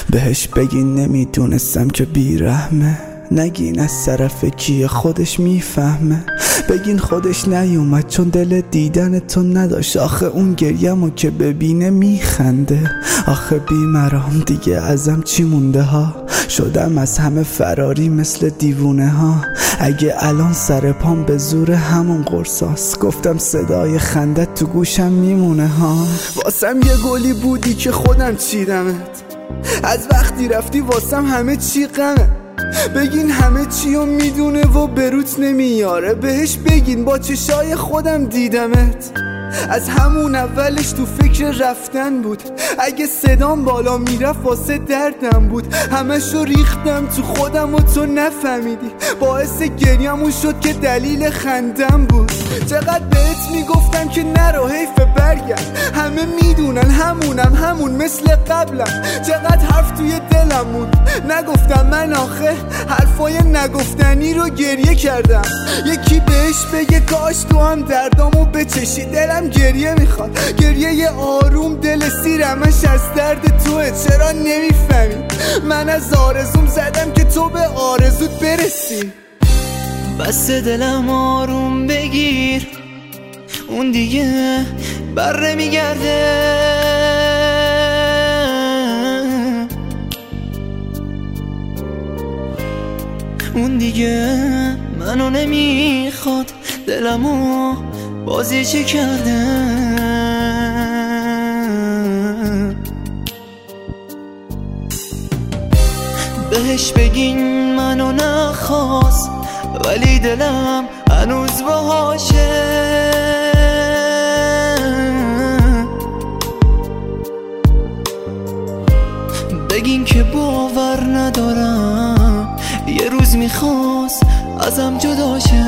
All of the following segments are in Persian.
بهش بگین نمیدونستم که بیرحمه، نگین از طرف کیه خودش میفهمه، بگین خودش نیومد چون دل دیدن تو نداشت، آخه اون گریمو که ببینه میخنده. آخه بیمرام دیگه ازم چی مونده ها، شدم از همه فراری مثل دیوونه ها. اگه الان سر پام به زور همون قرصاست، گفتم صدای خندت تو گوشم میمونه ها. واسم یه گلی بودی که خودم چیدمت، از وقتی رفتی واسم همه چی غمه. بگین همه چیو میدونه و بروت نمیاره، بهش بگین با چشای خودم دیدمت. از همون اولش تو فکر رفتن بود، اگه صدام بالا میرفت واسه دردم بود. همشو ریختم تو خودم و تو نفهمیدی، باعث گریمون شد که دلیل خندم بود. چقدر بهت میگفتم که نرو حیف برگرد، همه میدونن همون مثل قبلم. چقدر حرف توی دلم موند نگفتم، من آخه حرفای نگفتنی رو گریه کردم. یکی بهش بگه کاش تو هم دردامو بچشی، دلم گریه میخواد، گریه یه آروم، دل سیرمش از درد توه. چرا نمیفهمی من از آرزوم زدم که تو به آرزوت برسی؟ بس دلم آروم بگیر، اون دیگه بر نمیگرده. اون دیگه منو نمیخواد، دلمو بازی چه کرده. بهش بگین منو نخواست، ولی دلم هنوز باهاشه. بگین که باور ندارم، یه روز میخواست ازم جدا شه.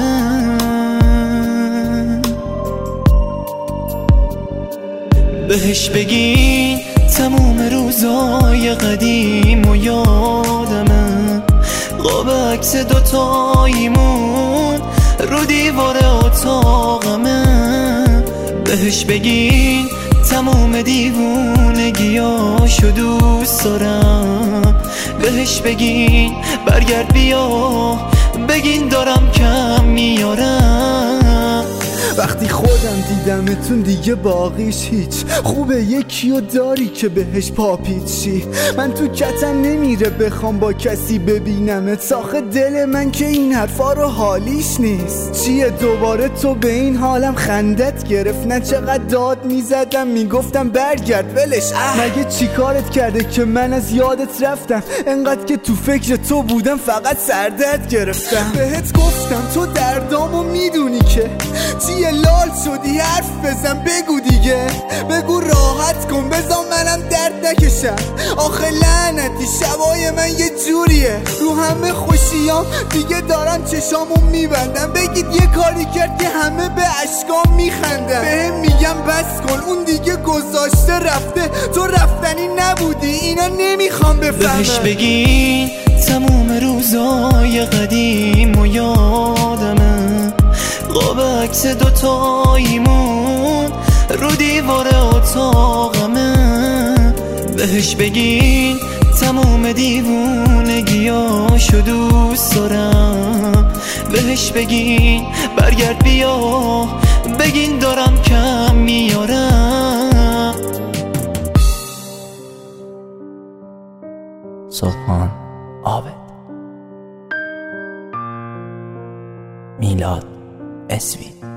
بهش بگین تموم روزای قدیم و یادمه، قاب عکس دوتاییمون رو دیوار اتاقمه. بهش بگین تموم دیوونگیاشو دوست دارم. بهش بگین برگرد بیا، بگین دارم کم میارم. وقتی خودم دیدمتون دیگه باقیش هیچ، خوبه یکیو داری که بهش پاپیچی. من تو کتم نمیره بخوام با کسی ببینمت، آخه دل من که این حرفا رو حالیش نیست. چیه دوباره تو به این حالم خندت گرفت؟ نه چقدر داد میزدم میگفتم برگرد ولش، مگه چی کارت کرده که من از یادت رفتم؟ انقدر که تو فکر تو بودم فقط سردت گرفتم. بهت گفتم تو دردامو میدونی که چیه لال شدی، حرف بزن بگو دیگه، بگو راحت کن بزن منم درد نکشم. آخه لعنتی شبای من یه جوریه، رو همه خوشیام دیگه دارم چشامو میبندم. بگید یه کاری کرد که همه به اشکام میخندم. بهم میگم بس کن اون دیگه گذاشته رفته، تو رفتنی نبودی اینا نمیخوام بفهمم. بهش بگین تموم روزای قدیم و یادمه، قاب عکس دوتاییمون رو دیوار اتاقمه. بهش بگین تموم دیوونگیاشو دوست دارم. بهش بگین برگرد بیا، بگین دارم کم میارم. سلطان عابد، میلاد اسوی.